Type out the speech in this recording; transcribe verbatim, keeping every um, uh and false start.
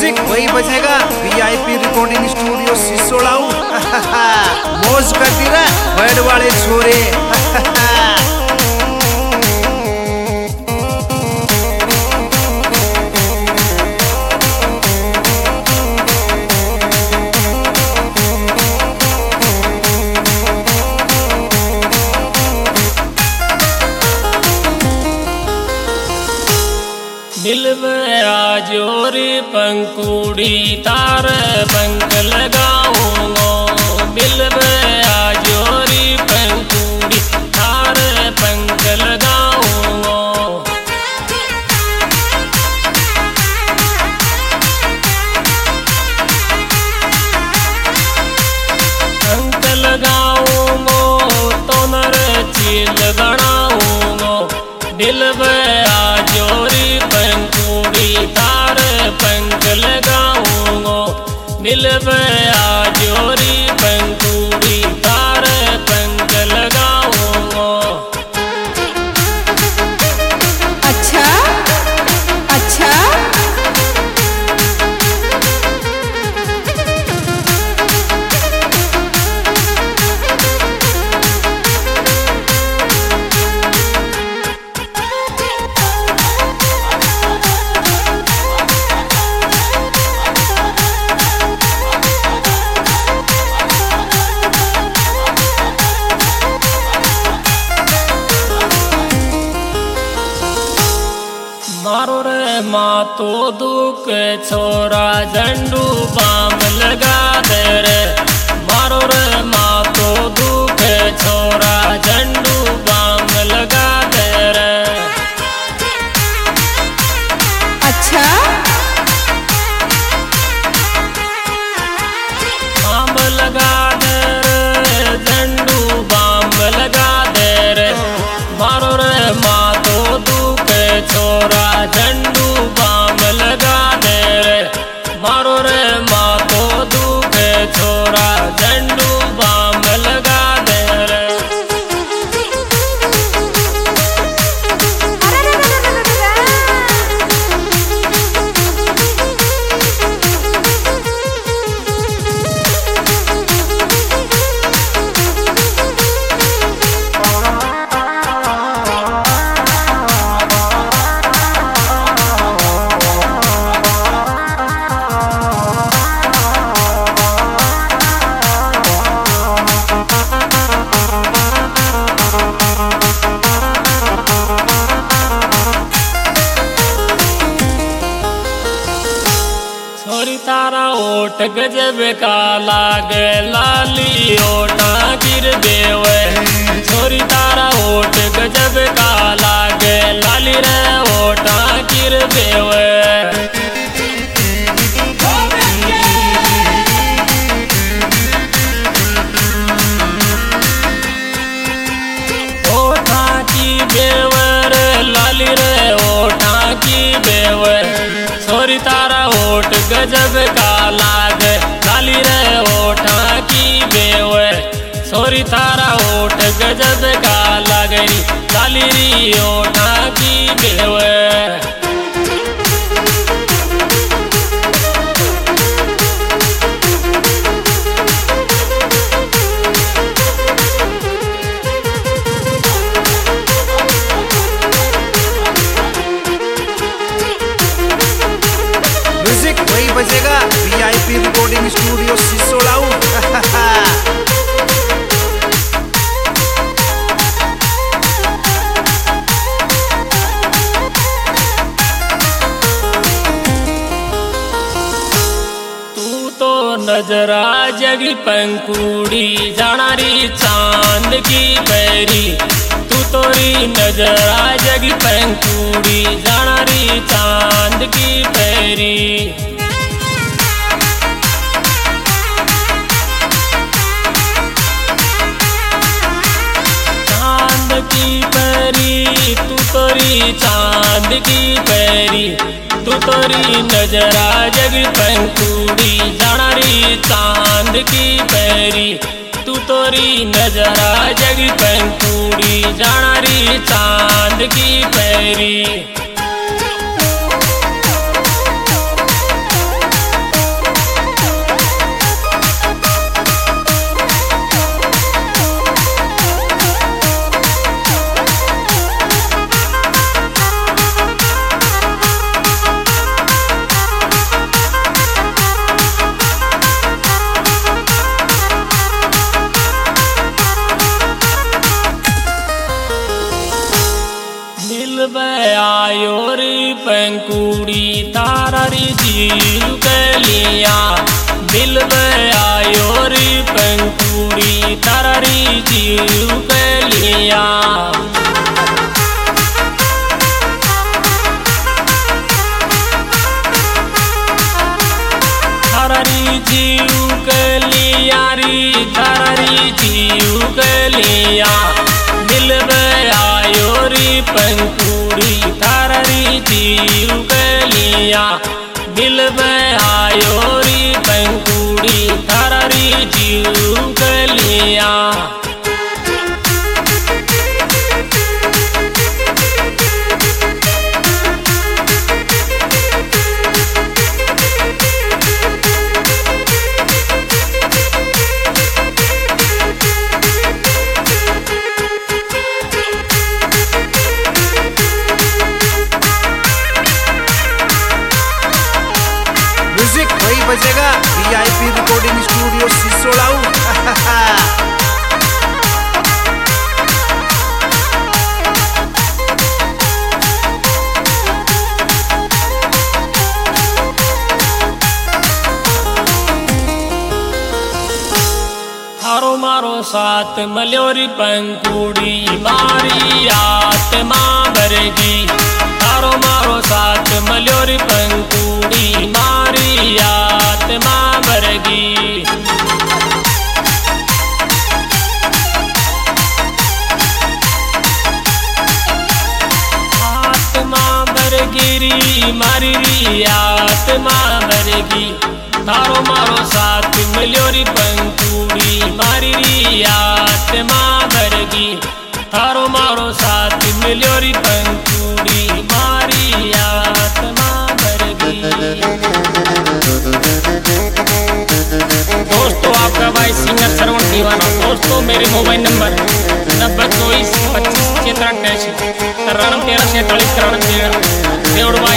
Music वही बजेगा। VIP recording studio Sisodau. मौज करती रहा बैड वाले छोरे। दिल में आजोरी पंकुड़ी तार पंख लगाऊंगो। दिल में आजोरी पंकुड़ी तार पंख लगाऊंगो। पंख लगाऊंगो तो नर चील बनाऊंगो। दिल में आजोरी पंकुड़ी तार पंख लगाऊंगो। दिल में आजोरी पंकुड़ी तार पंख लगाऊंगो। अच्छा अच्छा मारो रे माँ तो दुख छोरा झंडू बाम लगा दे रे। मारो रे माँ तो दुख छोरा झंडू बाम लगा दे रे। अच्छा बाम लगा दे रे झंडू बाम लगा दे रे। मारो रे माँ तो दुख छोरा झंडू बाम लगा दे रे। मारो रे माँ तो दुख छोरा झंडू बाम लगा दे रे। छोरी तारा ओट गजब का लागे लाली ओटा गिर देवे। छोरी तारा ओट गजब का लागे लाली रे ओटा गिर देवे। ओटा की बेवर लाली रे ओटा की बेवर। छोरी तारा ओट गजब का लाग लाली रे ओठा की बेवे। छोरी तारा ओट गजब का लागरी लाली री ओठा की बेवे। म्यूजिक वही बजेगा। VIP recording studio Sisodau. तू तो नजरा जगी पंकुड़ी जानारी चांद की पैरी। तू तोरी नजरा जगी पंकुड़ी जानारी चांद की पैरी। चांद की पैरी तू तोरी चांद की पैरी। तू तोरी नजरा जगी पंकुड़ी जानारी चांद की पैरी। तू तोरी नजरा जगी पंकुड़ी जानारी चांद की पैरी। मिलबे आयो रे पंकुड़ी तारारी जीव के लिया। मिलबे आयो रे पंकुड़ी तारारी जीव के लिया। तारारी जीव के लिया रे तारारी जीव के लिया। मिलबे आयो रे पंकुड़ी तारारी जीव के लिया। मिलबे आयो रे पंकुड़ी तारारी जीव के लिया। म्यूजिक वही बजेगा वीआईपी रिकॉर्डिंग स्टूडियो सिसोड़ाऊ। थारो मारो साथ मल्योरी पंकुड़ी मारी आत्मा भरेगी। थारो मारो साथ मल्योरी पंकुड़ी मारी आत्मा भरेगी। आत्मा भरगिरी मारी आत्मा भरेगी। थारो मारो साथ मिल्योरी पंकुड़ी मारी आत्मा भरगी। थारो मारो साथ मिल्योरी पंकुड़ी मारी आत्मा भरगी। दोस्तों आपका भाई सिंगर श्रवण दीवाना। दोस्तों मेरे मोबाइल नंबर नब्बे चौबीस पच्चीस छिहत्तर अट्ठासी तिरानवे तेरह सैंतालीस तिरानवे।